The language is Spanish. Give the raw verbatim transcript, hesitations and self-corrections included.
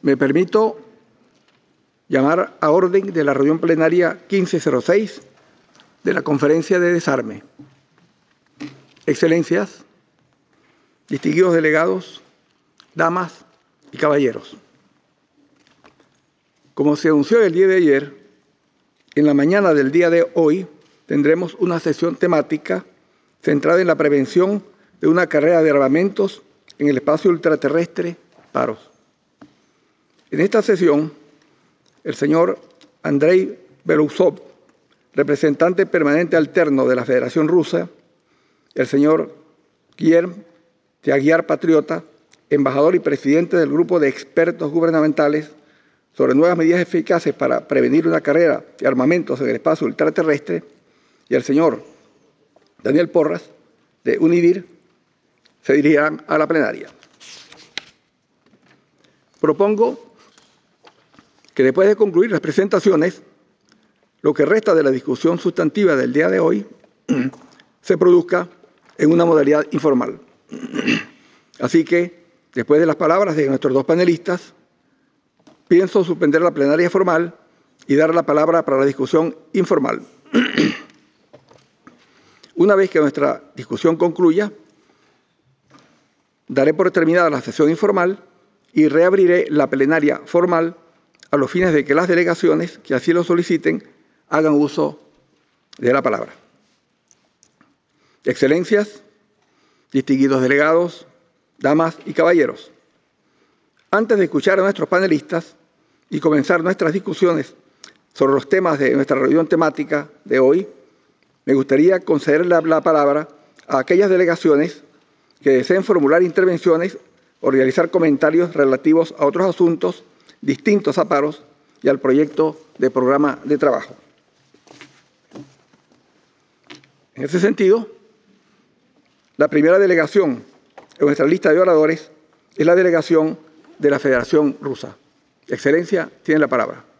Me permito llamar a orden de la reunión plenaria quince cero seis de la Conferencia de Desarme. Excelencias, distinguidos delegados, damas y caballeros. Como se anunció el día de ayer, en la mañana del día de hoy tendremos una sesión temática centrada en la prevención de una carrera de armamentos en el espacio ultraterrestre Paros. En esta sesión, el señor Andrei Belousov, representante permanente alterno de la Federación Rusa, el señor Guillermo Aguiar Patriota, embajador y presidente del Grupo de Expertos Gubernamentales sobre nuevas medidas eficaces para prevenir una carrera de armamentos en el espacio ultraterrestre, y el señor Daniel Porras, de UNIDIR, se dirigirán a la plenaria. Propongo que después de concluir las presentaciones, lo que resta de la discusión sustantiva del día de hoy se produzca en una modalidad informal. Así que, después de las palabras de nuestros dos panelistas, pienso suspender la plenaria formal y dar la palabra para la discusión informal. Una vez que nuestra discusión concluya, daré por terminada la sesión informal y reabriré la plenaria formal a los fines de que las delegaciones que así lo soliciten hagan uso de la palabra. Excelencias, distinguidos delegados, damas y caballeros, antes de escuchar a nuestros panelistas y comenzar nuestras discusiones sobre los temas de nuestra reunión temática de hoy, me gustaría conceder la, la palabra a aquellas delegaciones que deseen formular intervenciones o realizar comentarios relativos a otros asuntos distintos a Paros y al proyecto de programa de trabajo. En ese sentido, la primera delegación en nuestra lista de oradores es la delegación de la Federación Rusa. Excelencia, tiene la palabra.